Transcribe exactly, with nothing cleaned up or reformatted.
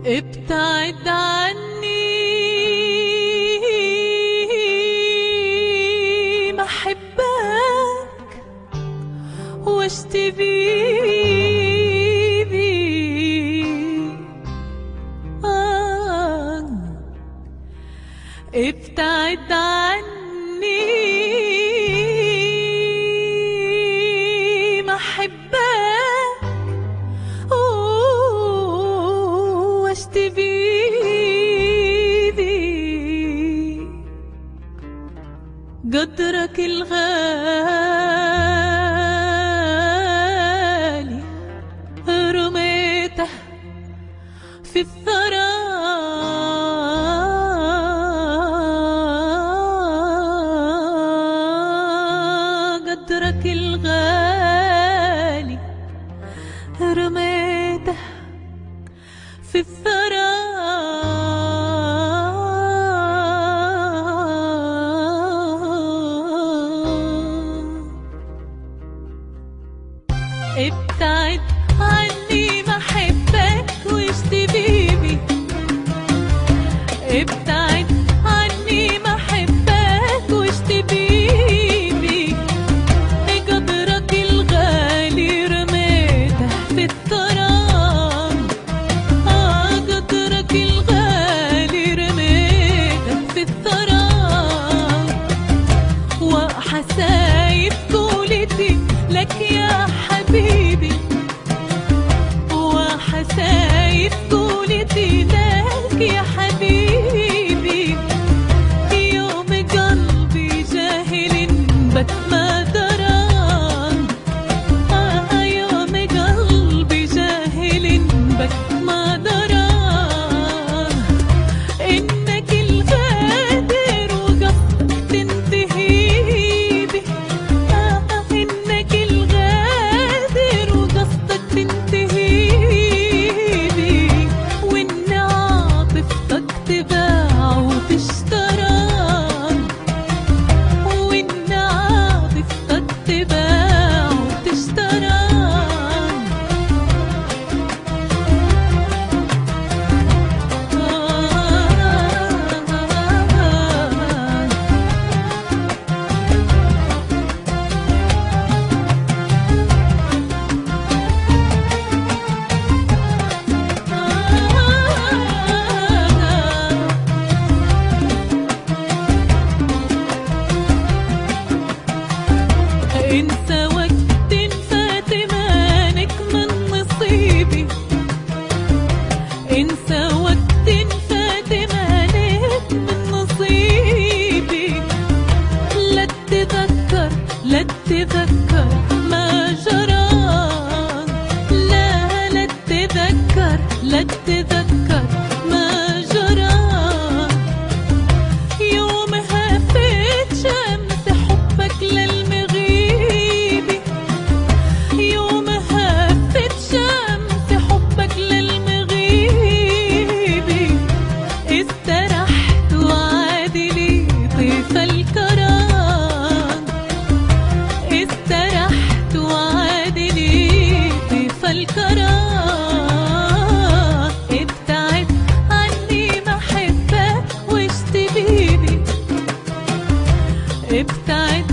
ابتعد عني ما احبك واشتبي آه. ابتعد عني ما احبك واشتبي قدرك الغالي رميته في الثرى قدرك الغالي رميته في الثرى ابتعد عني ما احبك واشتبي بي ابتعد عني ما احبك واشتبي بي قدرك الغالي رميته في الثرى آه قدرك الغالي رميته في الثرى وحسايب قولتي لك يا حبيبي وحسايب قولتي لك يا حبيبي يوم قلبي جاهل بك ما درى آه يوم قلبي جاهل بك ما درى إنك الغادر وقصدك تنتهي بي آه إنك الغادر وقصدك تنتهي بي وإن عاطفتك تباع وتشترى وإن عاطفتك تباع وتشترى انسى وقت فات مانك من نصيبي انسى وقت فات مانك من نصيبي لا تتذكر لا تتذكر ما جرى لا لا تتذكر لا تتذكر ما جرى يوم هفت شمس حبك للمغيب يوم هفت شمس حبك للمغيب استرحت وعاد لي طيف الكرام استرحت وعاد لي طيف الكرام ابتعد عني ما احبك واشتبي بي ابتعد